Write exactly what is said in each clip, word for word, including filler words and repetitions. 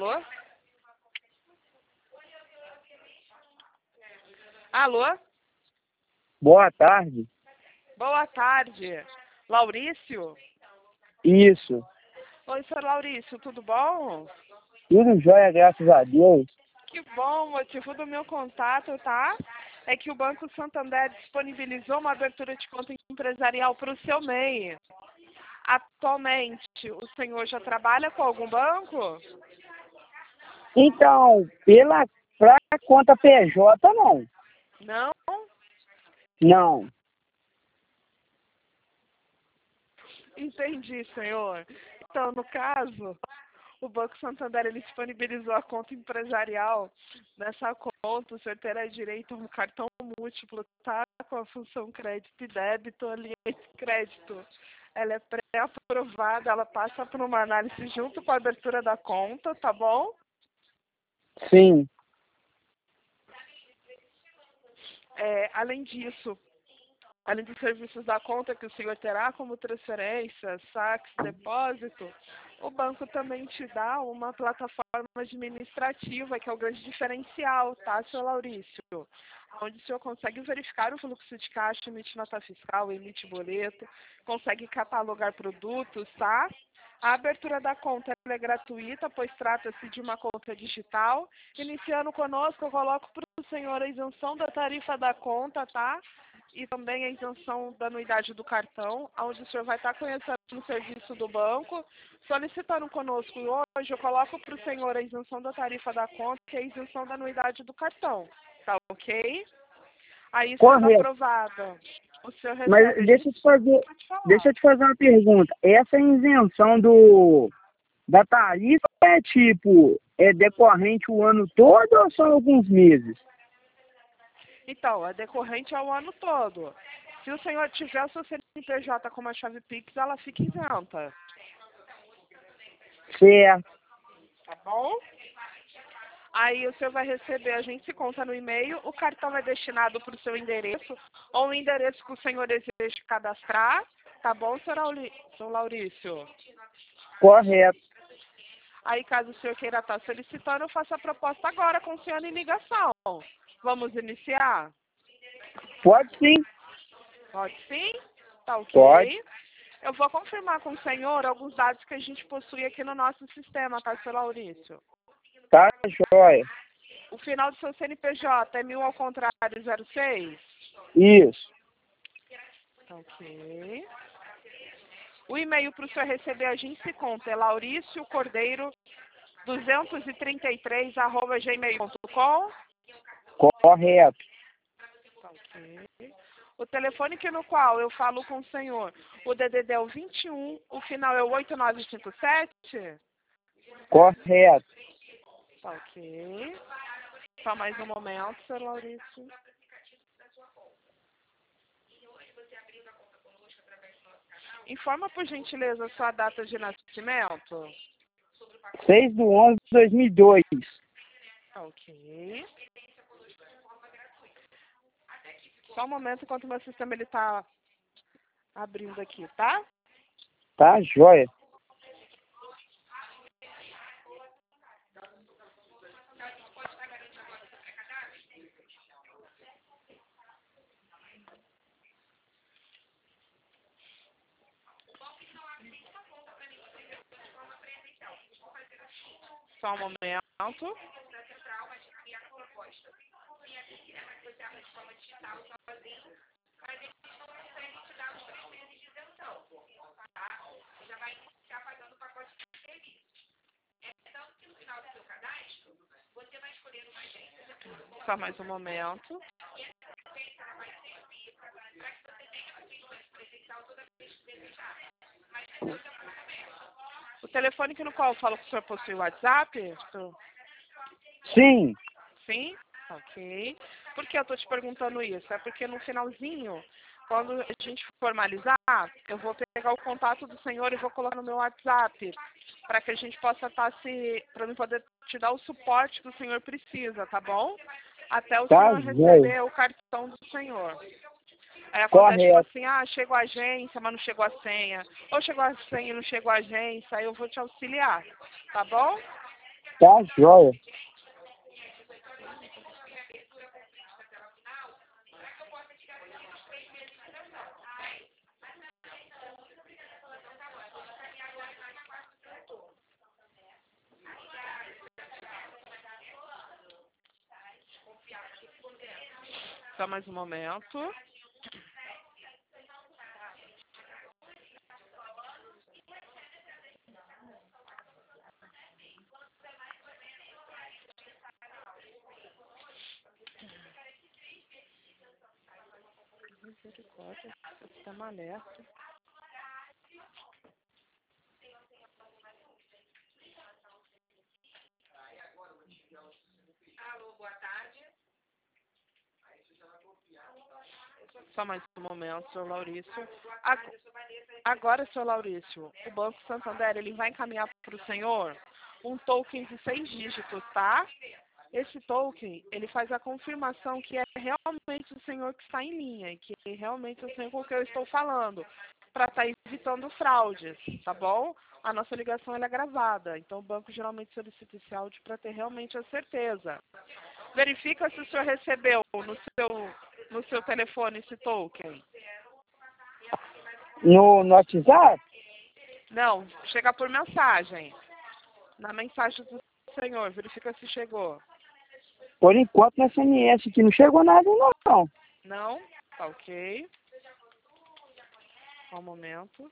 Alô? Boa tarde. Boa tarde. Laurício? Isso. Oi, senhor Laurício, tudo bom? Tudo jóia, graças a Deus. Que bom, o motivo do meu contato, tá? É que o Banco Santander disponibilizou uma abertura de conta empresarial para o seu M E I. Atualmente, o senhor já trabalha com algum banco? Então, pela pra conta P J, não. Não? Não. Entendi, senhor. Então, no caso, o Banco Santander ele disponibilizou a conta empresarial. Nessa conta, o senhor terá direito a um cartão múltiplo, tá? Com a função crédito e débito, a linha de crédito. Ela é pré-aprovada, ela passa por uma análise junto com a abertura da conta, tá bom? Sim. É, além disso, além dos serviços da conta que o senhor terá, como transferência, saques, depósito, o banco também te dá uma plataforma administrativa, que é o grande diferencial, tá, senhor Laurício? Onde o senhor consegue verificar o fluxo de caixa, emite nota fiscal, emite boleto, consegue catalogar produtos, tá? A abertura da conta é gratuita, pois trata-se de uma conta digital. Iniciando conosco, eu coloco para o senhor a isenção da tarifa da conta, tá? E também a isenção da anuidade do cartão, onde o senhor vai estar conhecendo o serviço do banco. Solicitando conosco hoje, eu coloco para o senhor a isenção da tarifa da conta e a isenção da anuidade do cartão, tá ok? Aí, sendo Correto. aprovada, o senhor recebe... Mas deixa eu te fazer, Pode falar. deixa eu te fazer uma pergunta. Essa isenção do da tarifa é tipo, é decorrente o ano todo ou só alguns meses? Então, é decorrente ao ano todo. Se o senhor tiver o seu C N P J com uma chave Pix, ela fica isenta. Certo. Tá bom? Aí o senhor vai receber, a gente se conta no e-mail, o cartão é destinado para o seu endereço, ou o endereço que o senhor deseja cadastrar, tá bom, senhor Auli- senhor Laurício? Correto. Aí, caso o senhor queira estar solicitando, eu faço a proposta agora com o senhor em ligação. Vamos iniciar? Pode sim. Pode sim? Tá ok. Pode. Eu vou confirmar com o senhor alguns dados que a gente possui aqui no nosso sistema, tá, senhor Laurício? Tá jóia. O final do seu C N P J é mil ao contrário zero seis? Isso. Tá ok. O e-mail para o senhor receber a gente se conta é Laurício Cordeiro duzentos e trinta e três arroba gmail ponto com. Correto. Tá ok. O telefone que no qual eu falo com o senhor, o D D D é o vinte e um, o final é o oito nove cinco sete? Correto. Tá ok. Só mais um momento, senhor Laurício. Informa, por gentileza, a sua data de nascimento. seis do onze de dois mil e dois. Tá ok. Só um momento enquanto o meu sistema ele tá abrindo aqui, tá? Tá jóia. Só um momento. Só mais um momento. O telefone que no qual eu falo que o senhor possui o WhatsApp? senhor? Sim. Sim? Ok. Por que eu estou te perguntando isso? É porque no finalzinho, quando a gente formalizar, eu vou pegar o contato do senhor e vou colocar no meu WhatsApp, para que a gente possa estar se... para eu poder te dar o suporte que o senhor precisa, tá bom? Até o Tá senhor jóia. receber o cartão do senhor. Aí acontece tipo Correto. assim, ah, chegou a agência, mas não chegou a senha. Ou chegou a senha e não chegou a agência, aí eu vou te auxiliar, tá bom? Tá joia. Só mais um momento. Misericórdia, sistema alerta. Só mais um momento, senhor Laurício. Agora, senhor Laurício, o Banco Santander ele vai encaminhar para o senhor um token de seis dígitos, tá? Esse token, ele faz a confirmação que é realmente o senhor que está em linha, e que realmente é o senhor com que eu estou falando, para estar evitando fraudes, tá bom? A nossa ligação ela é gravada, então o banco geralmente solicita esse áudio para ter realmente a certeza. Verifica se o senhor recebeu no seu, no seu telefone esse token. No, no WhatsApp? Não, chega por mensagem. Na mensagem do senhor, verifica se chegou. Por enquanto, no S M S aqui não chegou nada, não. Não? Tá ok. Só um momento.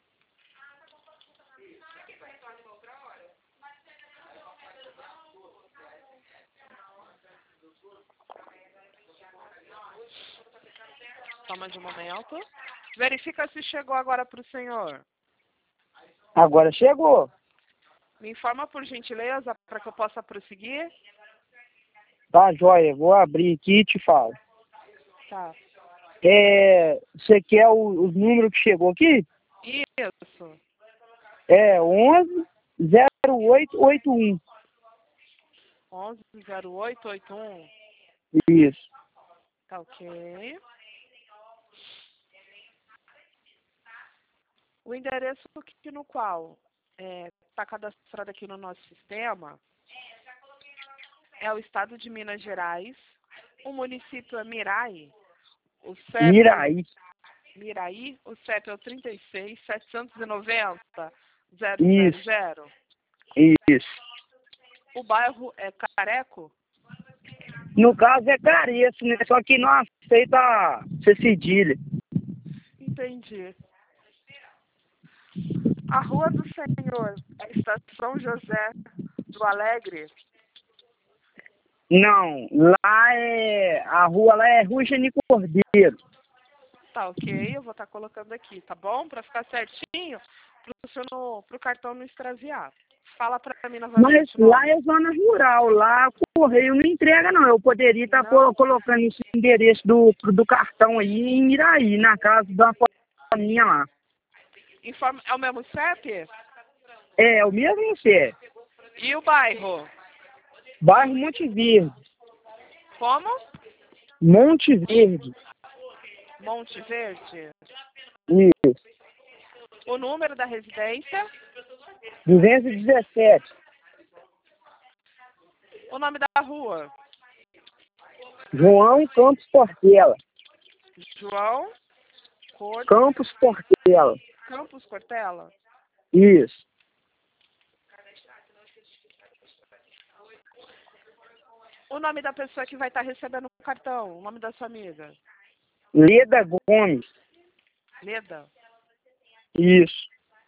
Só mais um momento. Verifica se chegou agora para o senhor. Agora chegou. Me informa por gentileza para que eu possa prosseguir. Tá, joia. Vou abrir aqui e te falo. Tá. É, você quer o, os números que chegou aqui? Isso. É onze zero oito oito um. onze zero oito oito um. Isso. Tá ok. O endereço aqui no qual está cadastrado aqui no nosso sistema é o estado de Minas Gerais. O município é Mirai. O C E P, Miraí. Miraí, o C E P é o trinta e seis, setecentos e noventa, zero zero Isso. zero. Isso. O bairro é Careco? No caso é Careço, né? Só que não aceita ser cedilha. Entendi. A rua do senhor é Estação José do Alegre? Não, lá é... A rua lá é Rua Geni Cordeiro. Tá ok, eu vou estar colocando aqui, tá bom? Para ficar certinho, para o cartão não extraviar. Fala para mim novamente. Mas lá é zona rural, lá o correio não entrega não. Eu poderia estar Não. colocando esse endereço do, do cartão aí em Miraí, na casa da minha lá. Informa, é o mesmo C E P? É, o mesmo C E P. E o bairro? Bairro Monte Verde. Como? Monte Verde. Monte Verde. Isso. O número da residência? duzentos e dezessete. O nome da rua? João Campos Portela. João Cor... Campos Portela. Campos Portela? Isso. O nome da pessoa que vai estar recebendo o cartão? O nome da sua amiga? Leda Gomes. Leda? Isso.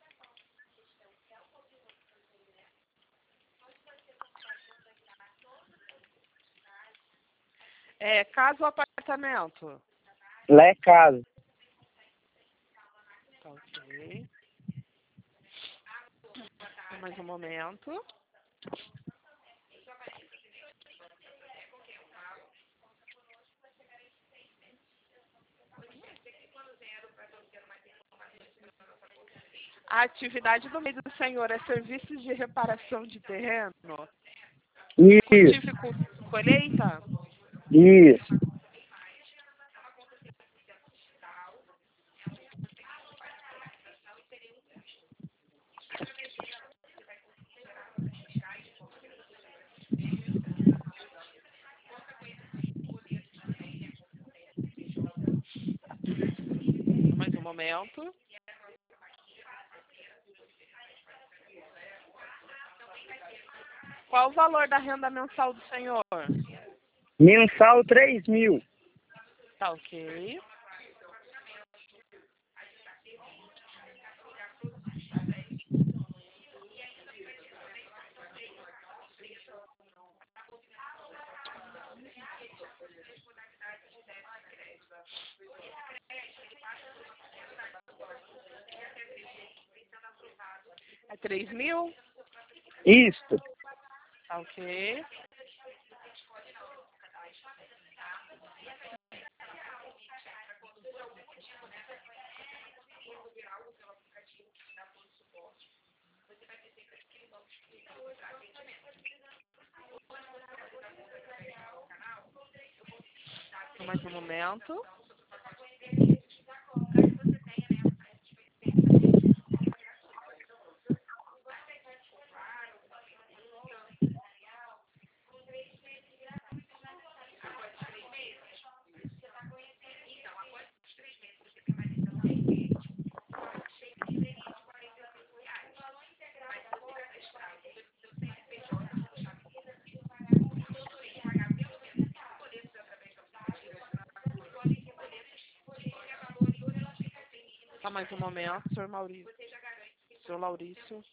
É casa ou apartamento? Lá é casa. Tá ok. Mais um momento. A atividade do meio do senhor é serviços de reparação de terreno? Isso. Cultivo e colheita? Isso. momento. Qual o valor da renda mensal do senhor? Mensal três mil. Tá ok. É três mil? Isto. Tá ok. Só mais um momento. Só mais um momento, senhor Maurício. Senhor Laurício.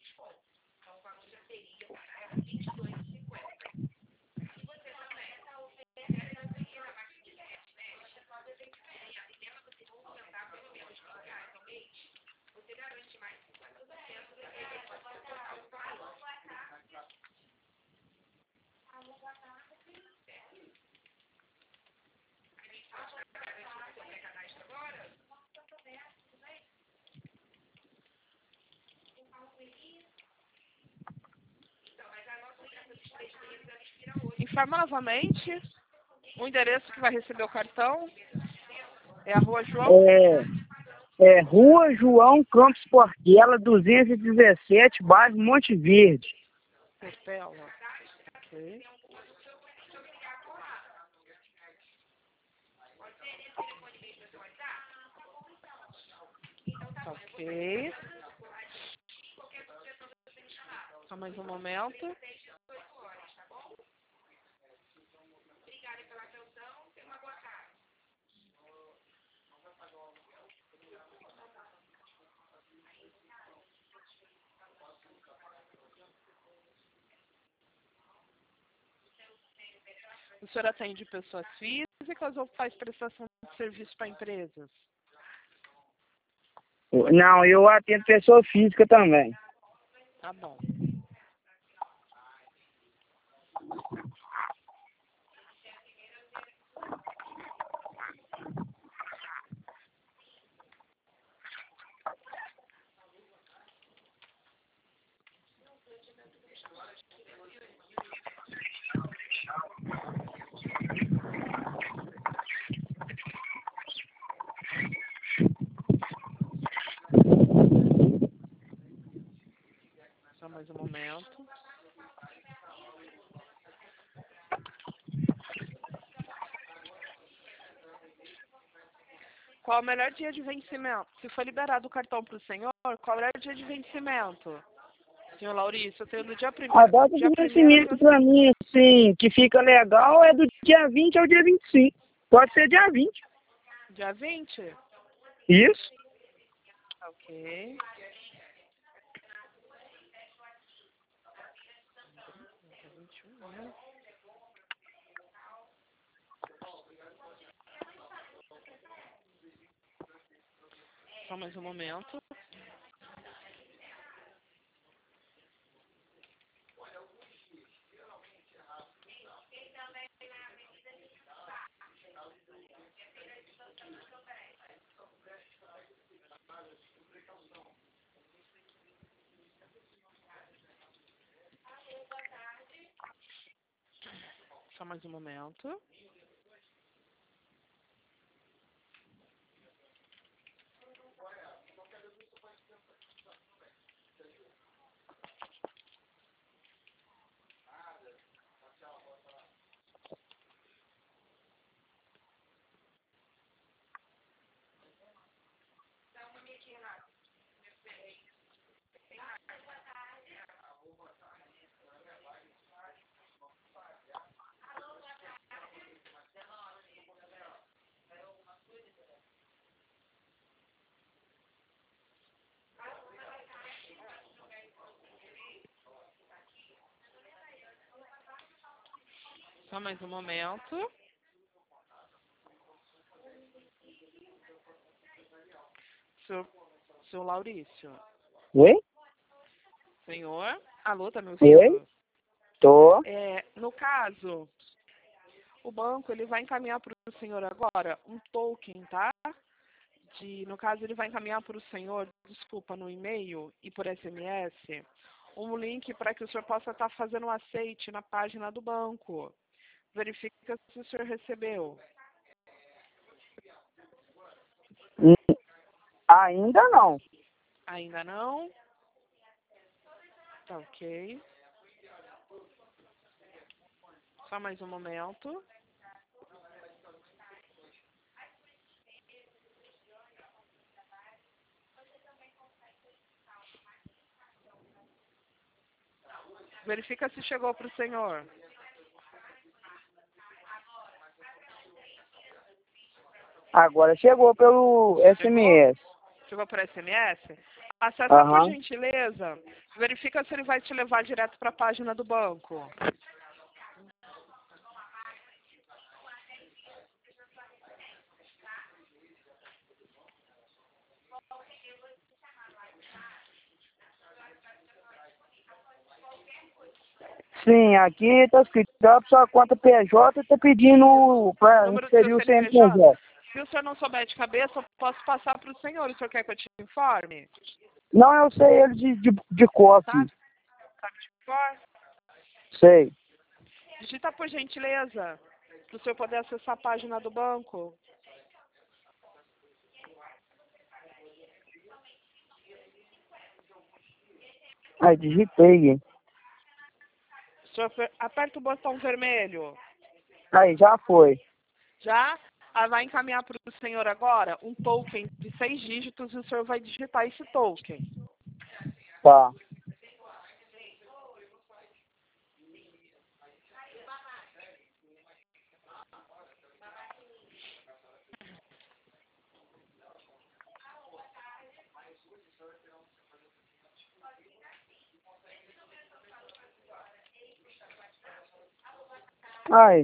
Informa novamente o endereço que vai receber o cartão. É a Rua João? É, é Rua João Campos Portela, duzentos e dezessete, bairro Monte Verde. Portela. Ok. Tá ok. Só mais um momento. O senhor atende pessoas físicas ou faz prestação de serviço para empresas? Não, eu atendo pessoa física também. Tá bom. Só mais um momento. Qual o melhor dia de vencimento? Se for liberado o cartão para o senhor, qual é o dia de vencimento? Senhor Laurício, eu tenho no dia primeiro. A data de vencimento para mim, assim, que fica legal é do dia vinte ao dia vinte e cinco. Pode ser dia vinte. Dia vinte? Isso. Ok. Dia vinte e um, né? Só mais um momento. Só mais um momento. Só mais um momento. Seu, seu Laurício. Oi? Senhor? Alô, tá me Oi? ouvindo? Tô. É, no caso, o banco ele vai encaminhar para o senhor agora um token, tá? De, no caso, ele vai encaminhar para o senhor, desculpa, no e-mail e por S M S, um link para que o senhor possa estar fazendo um aceite na página do banco. Verifica se o senhor recebeu. Hum, Ainda não. Ainda não? Tá ok. Só mais um momento. Verifica se chegou para o senhor. Agora chegou pelo Chegou? S M S. Chegou por S M S? Acessa por Aham. gentileza. Verifica se ele vai te levar direto para a página do banco. Sim, aqui tá escrito a sua conta P J tá pedindo para Número do seu inserir o C N P J. C N P J. Se o senhor não souber de cabeça, eu posso passar para o senhor. O senhor quer que eu te informe? Não, eu sei ele de, de, de cor aqui. Sabe? Sabe de cor? Sei. Digita por gentileza, para o senhor poder acessar a página do banco. Aí, digitei. O senhor fer- aperta o botão vermelho. Aí, já foi. Já? Ah, vai encaminhar para o senhor agora um token de seis dígitos e o senhor vai digitar esse token. Tá. Aí,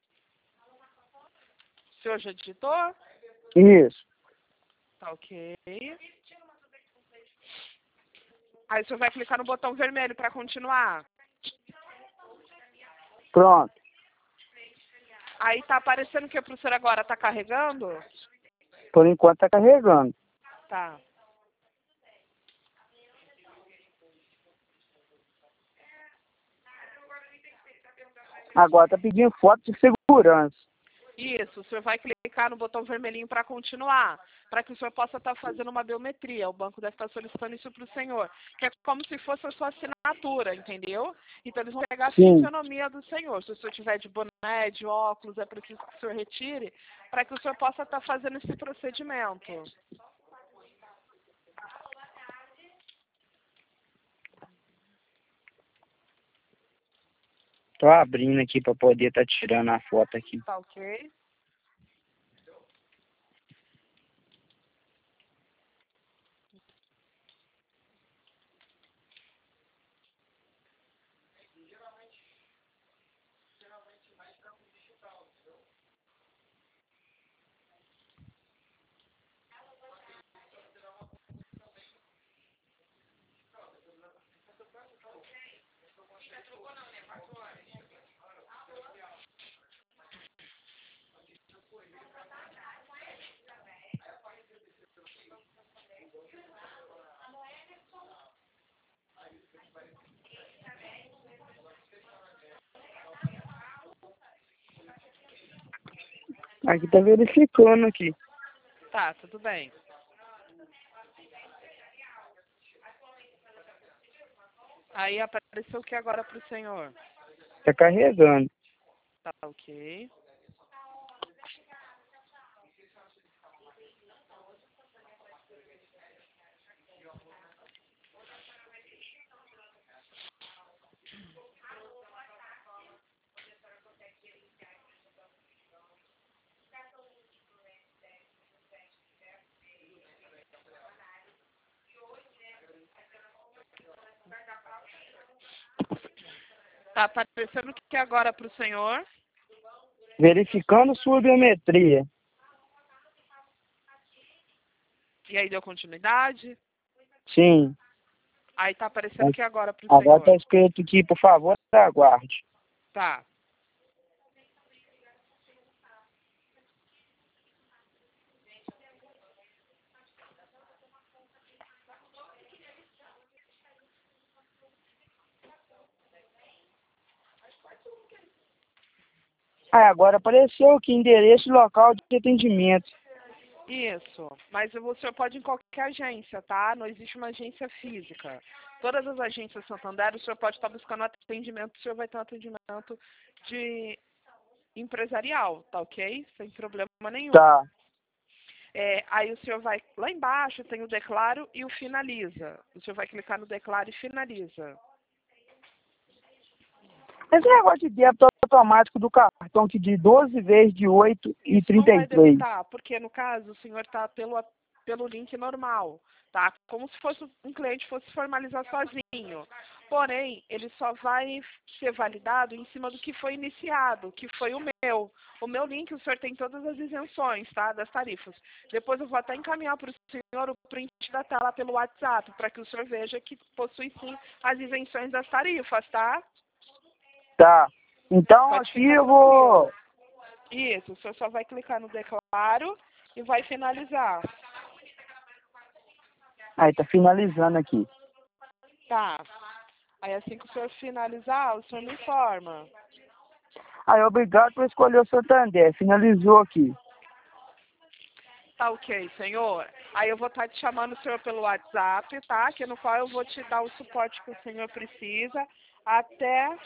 O senhor já digitou? isso. Tá ok. Aí o senhor vai clicar no botão vermelho para continuar. Pronto. Aí tá aparecendo que para o senhor agora tá carregando? Por enquanto tá carregando. Tá. Agora tá pedindo foto de segurança. Isso, o senhor vai clicar no botão vermelhinho para continuar, para que o senhor possa estar fazendo uma biometria. O banco deve estar solicitando isso para o senhor, que é como se fosse a sua assinatura, entendeu? Então eles vão pegar a Sim. fisionomia do senhor. Se o senhor tiver de boné, de óculos, é preciso que o senhor retire, para que o senhor possa estar fazendo esse procedimento. Tô abrindo aqui pra poder tá tirando a foto aqui. Tá ok? Aqui tá verificando aqui. Tá, tudo bem. Aí apareceu o que agora para o senhor? Tá carregando. Tá ok. Tá aparecendo o que agora para o senhor? verificando sua biometria. E aí deu continuidade? Sim. Aí tá aparecendo aqui agora pro Agora senhor. está escrito aqui, por favor, aguarde. Tá. Ah, agora apareceu aqui endereço e local de atendimento. Isso, mas o senhor pode ir em qualquer agência, tá? Não existe uma agência física. Todas as agências Santander, o senhor pode estar buscando atendimento, o senhor vai ter um atendimento de empresarial, tá ok? Sem problema nenhum. Tá. É, aí o senhor vai lá embaixo, tem o declaro e o finaliza. O senhor vai clicar no declaro e finaliza. Esse negócio de débito automático do cartão que de doze vezes de oito e Isso não trinta vai e três. debitar, porque no caso o senhor está pelo, pelo link normal, tá? Como se fosse um cliente fosse formalizar sozinho. Porém, ele só vai ser validado em cima do que foi iniciado, que foi o meu. O meu link, o senhor tem todas as isenções, tá? Das tarifas. Depois eu vou até encaminhar para o senhor o print da tela pelo WhatsApp, para que o senhor veja que possui sim as isenções das tarifas, tá? Tá. Então Pode aqui ficar eu vou... Isso, o senhor só vai clicar no declaro e vai finalizar. Aí tá finalizando aqui. Tá. Aí assim que o senhor finalizar, o senhor me informa. Aí obrigado por escolher o Santander. Finalizou aqui. Tá ok, senhor. Aí eu vou estar te chamando o senhor pelo WhatsApp, tá? Que no qual eu vou te dar o suporte que o senhor precisa até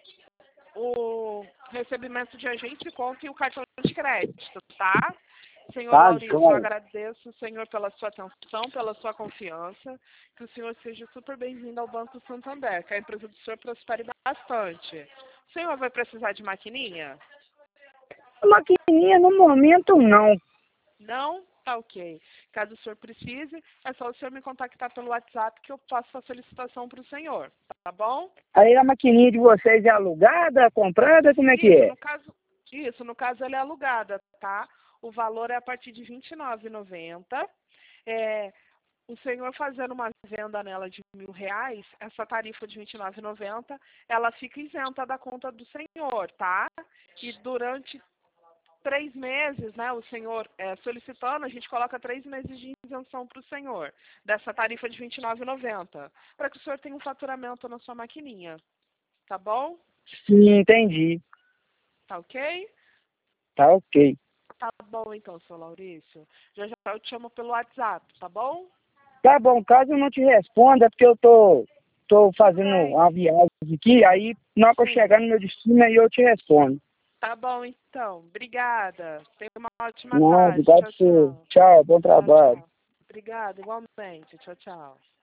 o recebimento de agente de conta e o cartão de crédito, tá? Senhor Tá, Laurício, eu joia. agradeço o senhor pela sua atenção, pela sua confiança. Que o senhor seja super bem-vindo ao Banco Santander, que a empresa do senhor prospere bastante. O senhor vai precisar de maquininha? Maquininha no momento não. Não? Tá ok. Caso o senhor precise, é só o senhor me contactar pelo WhatsApp que eu passo a solicitação para o senhor, tá bom? Aí a maquininha de vocês é alugada, comprada, como é que Isso, é? no caso, isso, no caso ela é alugada, tá? O valor é a partir de vinte e nove reais e noventa centavos. É, o senhor fazendo uma venda nela de mil reais, essa tarifa de vinte e nove reais e noventa centavos, ela fica isenta da conta do senhor, tá? E durante três meses, né, o senhor é, solicitando, a gente coloca três meses de isenção para o senhor, dessa tarifa de vinte e nove reais e noventa centavos, para que o senhor tenha um faturamento na sua maquininha, tá bom? Sim, entendi. Tá ok? Tá ok. Tá bom então, seu Laurício. Já já eu te chamo pelo WhatsApp, tá bom? Tá bom, caso eu não te responda, é porque eu tô, tô Tudo fazendo bem. uma viagem aqui, aí na hora que eu Sim. chegar no meu destino, aí eu te respondo. Tá bom então. Obrigada. Tenha uma ótima Não, tarde. obrigado Tchau, por você. tchau. Tchau, bom Tchau, trabalho. tchau. Obrigada, igualmente. Tchau, tchau.